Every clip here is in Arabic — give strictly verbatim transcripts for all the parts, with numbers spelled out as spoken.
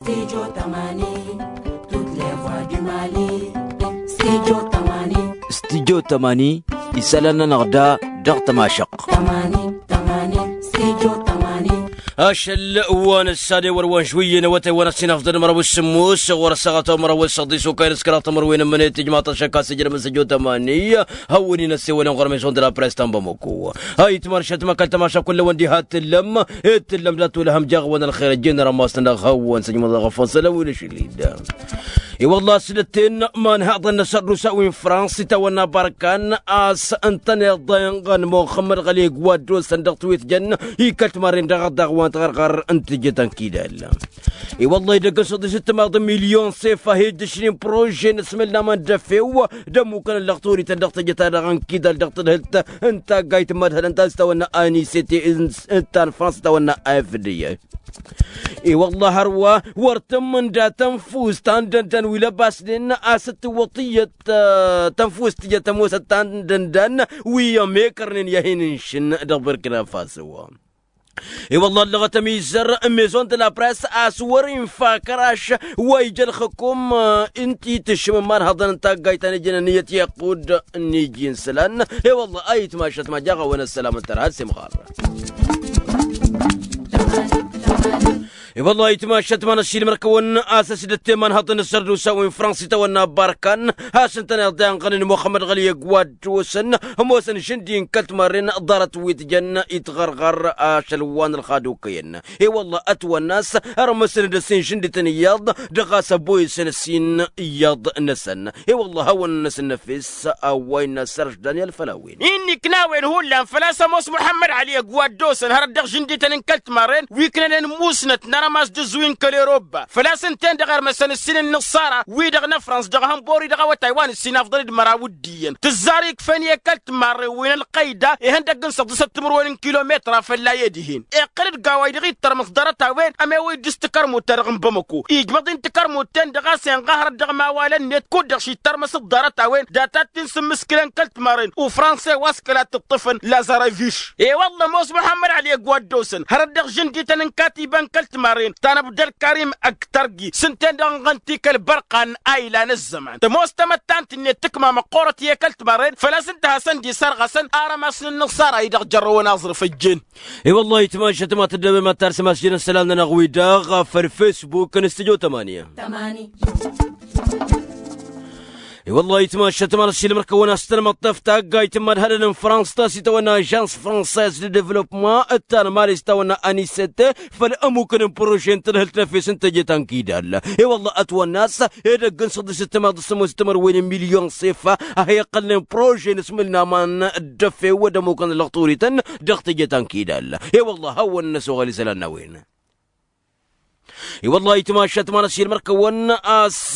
Studio Tamani, toutes les voix du Mali. Studio Tamani, Studio Tamani, isalana nagda dar tamashaq. Tamani, Tamani, Studio Tamani. أشل وانا السادة وروان شوية نوتي وانا سنفضل مروي السموس ورساقة مروي الصديس وكاين سكرات مروين من تجمع تشكا سجل من سجو تمانية هوني نسي وانا غرميسون دلا بريستان بموكو هاي تمارشات ما كانت تماشا كل وندي هات اللم هات اللم لا تولهم جاغ وانا الخير الجنة رماسنا غوان سجمع غفان سلوي لشليدا اي والله سنتين من هذا النسر رساوين فرنسي تونا باركان اس انتني ضينغان محمد غليق وادو صندوق تويت جن يكلت مارين دغ دغوان تغرغر انت جتن كيدا اي والله يدق صدي ستة مليون صفه هيد عشرين بروجي نسملنا ما ندفيو دمو كان اللقطوري تندق جتا دغن كيدا دغت هلت انت قايت مدهل انت استونا اني سيتي انت فرنسا تونا اف دي اي والله هروا ورتم من دا تنفوز تاندن ولا باس لنا است وطيه تنفوز تجا تموس تاندن ويا ميكرن يهينشن دبر كده فاسوا اي والله اللغة ميزر ميزون دلا بريس اسورين فاكراش ويجل خكم انتي تشم مار هذا انت قايتاني جنانية يقود نيجين سلان اي والله ايت ماشت ما جاغا وانا السلام الترهاد سمغار اي والله يتماشت من الشيل مركون اساس التيمان هطن السرد وساوين فرنسي تونا باركان هاسن تنادان قنن محمد غلي قواد وسن هموسن شندين كلت مارين دارت ويتجن يتغرغر شلوان الخادوكين اي والله اتوى الناس رمسن دسين شندي تنياض دغاس بوي سنسين ياض نسن اي والله هو الناس النفس اوين سرج دانيال فلاوين اني كناوين هولا فلاسه موس محمد علي قواد دوسن هردغ شندي تنين كلت مارين ويكنن موسنت ماس دزوين كاليروبا فلاسنتين دغير مثلا السن النصارى ويدغنا فرنسا دغ همبوري دغ وتايوان السن افضل مراوديا تزاري كفانيه كلت مار وين القيده هندق نصد ست مروين كيلومتر فلا يدهين اقرد قوايد غير ترمس درتا وين اما وي دستكر مترغم بمكو يجبدين تكر متين دغ سين قهر دغ ما ولا نت كود شي ترمس درتا وين داتات تنسم مسكلن كلت مارين وفرنسا واسكلات الطفن لازاريفيش اي والله موس محمد علي قوادوسن هردغ جندي تنكاتيبان كلت مارين تانا بدل كريم اكترجي سنتين دغنتيك البرقان ايلان الزمان تموستمتانت اني تكما مقورتي ياكلت مارين فلاس انتها سندي سرغسن ارمس النصارى يدغ جرو ناظر في الجن اي والله يتماشى ما تدبر ما ترسم مسجد السلام لنا غوي داغ في الفيسبوك نستجو ثمانية Tamani. اي والله يتماشى تمام الشيء المركون استلم الطف تاع قايت مال هلن فرنسا تاسي تونا اجانس فرانسيز دو ديفلوبمون التان ماليس تونا انيست فالامكن بروجين تنهل تنفيس انت جيتان كيدال اي والله اتوا الناس هذا قنصد ستة دسمو ستمر وين مليون صفه هي قلن بروجين اسمنا مان دفي ودمو كان لغطوريتن دغت جيتان كيدال اي والله هو الناس غالي سلنا وين اي والله يتماشى تمام الشيء المركون اس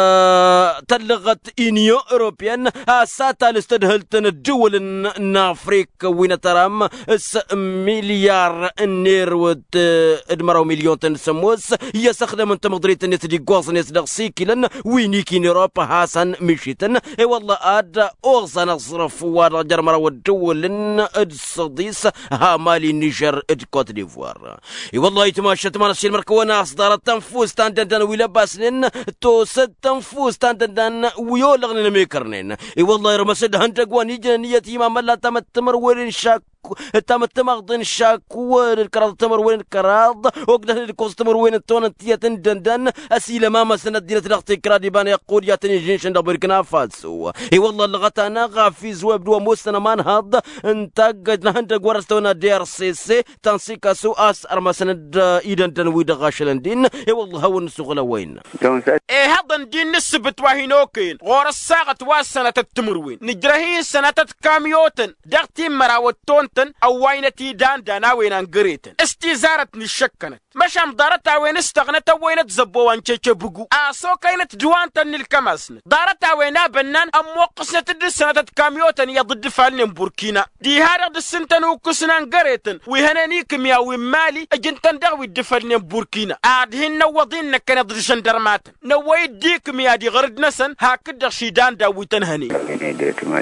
تلغت انيو اوروبيان اساتا الاستدهلتن الدول ان افريقيا وين ترام اس مليار نير ود ادمرو مليون تنسموس يستخدم انت مدريت الناس دي غوص ناس دغسيكلن وينيكين اوروبا حسن مشيتن اي والله اد اوغزن اصرف ورا جرمرو الدول الصديس ها مالي نيجر اد كوت ديفوار اي والله يتماشى تمام الشيء المركون اصدار التنفوس تاندن ويلا باسنين تو ست تنفوس تاندن ويولغن ميكرنين اي والله رمسد هندقوان يجن نيتي ما ملا تمتمر وين شاك تمتمغضن شاك وين الكراض تمر وين الكراض وقده الكوز تمر وين التون تيتن دندن اسيل ما مسند دينه الاختي كرادي بان يقول ياتني جنشن دبركنا فاسو اي والله لغتنا غافي زواب دو موسنا مان هاد انت قدنا هندق ورستونا دير سي سي تنسيكا سو اس ارمسند ايدن تنوي دغاشلندين اي والله هو النسوغلا وين ايه هذا ندين نسبت وهينوكين غور الساعه واسنه التمروين نجرهين سنه كاميوتن دغتي مراوتون او وينتي دان دانا وين انقريتن استزارت نشكنت مشام دارتا وين استغنت وين تزبو وانشيش بقو اسو كاينت دوانتن الكماسن دارتا وين بنان ام وقسنت السنه كاميوتن يا ضد فالن بوركينا دي هذا السنتن وكسنا انقريتن وهنانيك مياوي مالي اجنتن دغوي دفلن بوركينا ادهن نوضين كان ضد جندرمات نويد ديك ميا دي غرد نسن هكذا شيدان داوي تنهني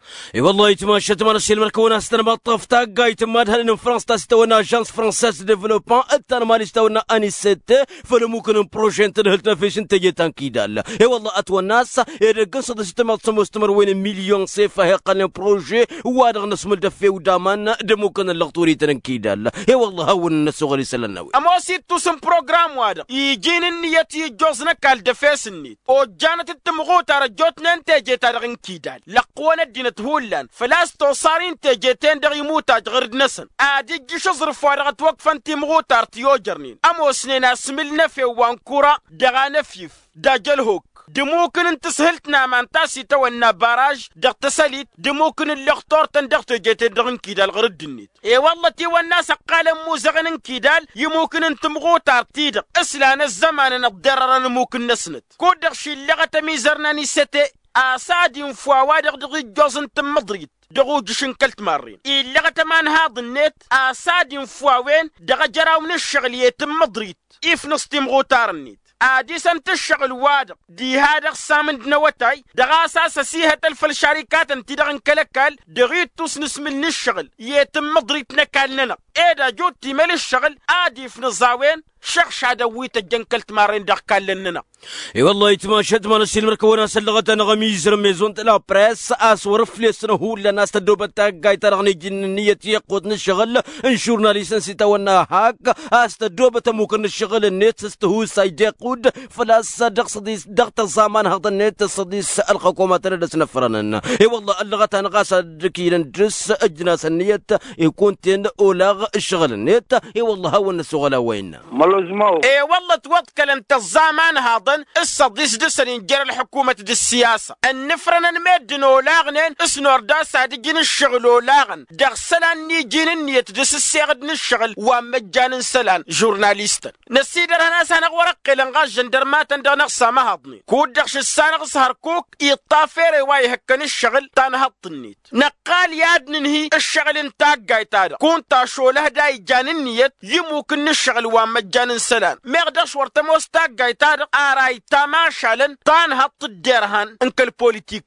اي والله يتماشى تمارا الشيء المركونه استنا بطف تاقا يتماد هل فرنسا تستونا اجانس فرانسيس ديفلوبمون التان مالي استونا اني ستة فلو ممكن بروجي تنهلتنا فيش انت جيتان كيدال اي والله اتوا الناس يرقن صد استمر تسمو استمر وين مليون صيفه هي قلنا بروجي وادغ نسمل دفي ودامان دموكن اللغطوري تنكيدال اي والله هو الناس غير يسلنا اموسي توسم بروجرام وادغ يجين النيتي جوزنا كال دفيس النيت او جانت التمغوت رجوتنا انت جيتان كيدال لقوانا الدين هولان فلاس توصارين تجيتين دغ يموتا غرد نسن ادي جيش صرف وارغ توقفا انت مغوتار تيو جرنين امو سنين سملنا في وانكورا دغا نفيف داجل هوك دموكن انت سهلتنا من تاسي تونا باراج دغ تساليت دموكن اللي اخترتن دغ تجيتين دغن كيدال غرد دنيت اي والله تي والناس قال موزغن كيدال يموكن انت مغوتار تيدغ اسلان الزمان نضرر ممكن نسنت كودغ شي اللغه تميزرنا نيستي أسادين فوادق دغي جوزن تمضريت دغو جشن كلت مارين إلا غتمان هاد النت أسادين فواوين دغا جراو من الشغل يتمضريت إف نستيم غوتار النت آدي سنت الشغل وادق دي هادق سامن دنواتاي دغا أساسا سيها تلف الشركات انتي دغن كالكال دغيت توس نسمل الشغل يتمضريت نكال لنا إيدا جوت تيمال الشغل آدي في نزاوين شخش عدويت الجنكلت مارين دغ كال لنا اي والله يتماشى تمانا الشيء المركونه سلغت انا غميز رميزون لا بريس اسور فليسنا هو لنا استدوب تاقاي ترغني جنيه يقود نشغل انشورنا ليسنسي تونا هاك استدوب ممكن الشغل النت استهو سايد يقود فلا صدق صديس دغت الزمان هذا النت صديس الحكومه تردس نفرنا اي والله اللغت انا قاصد كي ندرس اجناس النيت يكون تن اولاغ الشغل النت اي والله هو النسوغلا وين ملوزمو اي والله توكل انت الزمان هذا الصديس دسرين جرى الحكومة دي السياسة النفرنا نمدنو لاغنين اسنور داسا دي جين الشغلو لاغن داغ سلان ني جين النيت دس السيغد نشغل ومجان سلان جورناليست نسيدر هنا سانغ ورقي لنغاز جندرمات دا نقصا ما هضني كود داغش السانغ سهر كوك يطافيري واي هكا الشغل تانهط النيت نقال ياد ننهي الشغل انتاق قايتادا كونتا شوله داي جان النيت يموكن الشغل ومجان سلان ميغداش ورتموس تاق قايتادا راي تماشالن تان هط الدرهان انك البوليتيك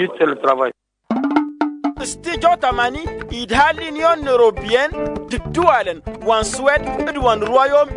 استيجو تماني يدها اليونيون اوروبيان تدوالن وان سويد ادوان رويوم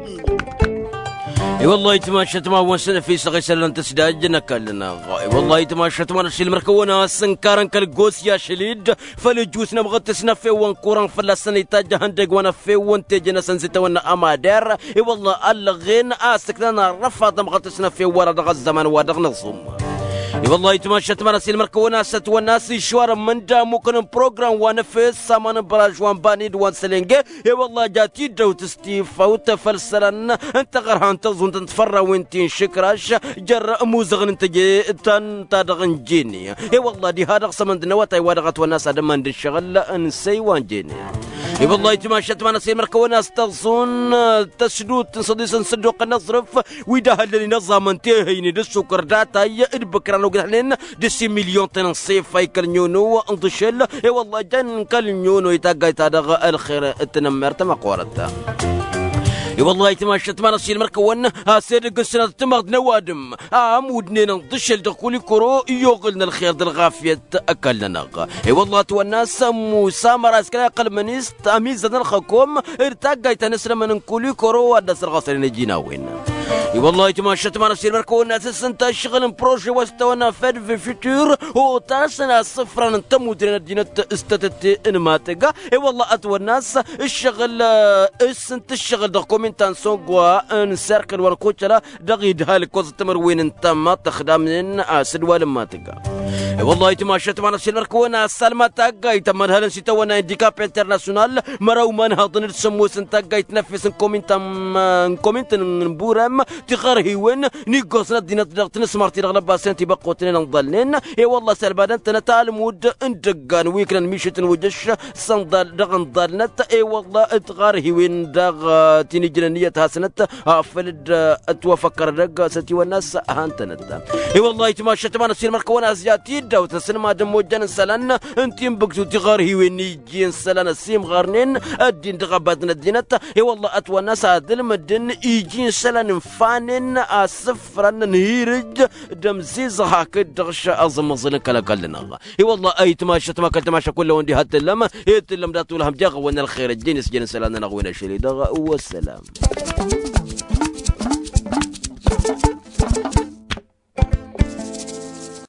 اي والله يتماشى تما وسنه في صغي سلن تسداج نكلنا والله يتماشى تما الشيء المركونه سنكارن كالغوس يا شليد فلجوسنا بغتسنا في وان كوران فلسن يتاج هندق وانا في وانت جنا سنسيت وانا امادر اي والله الغين اسكنا رفض بغتسنا في ورا دغ الزمان ودغ نصوم اي والله يتماشى تما الشيء المركونه ست والناس شوار من دا ممكن بروجرام وانا في سامان براج وان بانيد وان سلنجه اي والله جاتي دو تستيف او تفلسرن انت غرها انت زون تتفرى وانتين شكراش جر موزغن انت جي تن تدغن جيني اي والله دي هذا سمن دنوات اي ودغت والناس هذا من الشغل انسي وان جيني اي والله يتماشى تما الشيء المركونه استغصون تسدود تصديس نصدق نصرف ويدا اللي نظام انتهيني السكر داتا يدبكر لو قلنا دسي مليون تنصيف فايكل نيونو انضشل اي والله جن كل نيونو يتاقى تادغ الخير التنمر تما قورتا اي والله يتماشى تما الشيء المركون هاسير قصنا تمغد نوادم امودنين نضشل دخولي كرو يوغلنا الخير دالغافية اكلنا اي والله تو الناس موسى مراس كلا قل منيست اميزنا الخكوم ارتاقى تنسر من نقولي كرو ودسر غاصرين جينا وين اي والله يتماشى تما الشيء المركون اساس انت شغل بروجي واستوانا فد في فيتور وتاسنا صفرا انت مدينة دينة استتت انماتقا اي والله اتو الناس الشغل اس انت الشغل دخكم انت نسوقوا نسركل وركوتشلا دغيد هالكوز تمر وين انت ما تخدمين اسد ولا ما تقا والله يتماشى تما الشيء المركون سلمى تاقا يتمر هل نسيت وانا انديكاب انترناسيونال مرو من هاضن السموس انت يتنفس كومنت كومنت نبورم تخرهي وين نيقوس ندينا تنسمرتي رغلب باسنتي بقوتنا نضلين اي والله سلبان انت نتعلمود اندقان ويكرن ميشتن وجش صندال دغن ضلنت اي والله اتغارهي وين دغ تيني جنانية هاسنت فلد اتوفكر دغ ستي والناس هانتنت اي والله يتماشى تما الشيء المركونه ازيات تيدا وتسلم دمو جان سلان انتم بكتو تغارهي وين يجين سلان السيم غارنين الدين تغباتنا الدينات اي والله اتوى ناس هذا المدن يجين سلان فانين اسفرا نهيرج دمزيز هاك دغش ازم زلك لنا اي والله اي تماشى ما كنت تماشى كله وندي حتى لما يتلم داتو لهم جاغ وانا الخير الدين سجن سلان نغوينا شري دغ والسلام.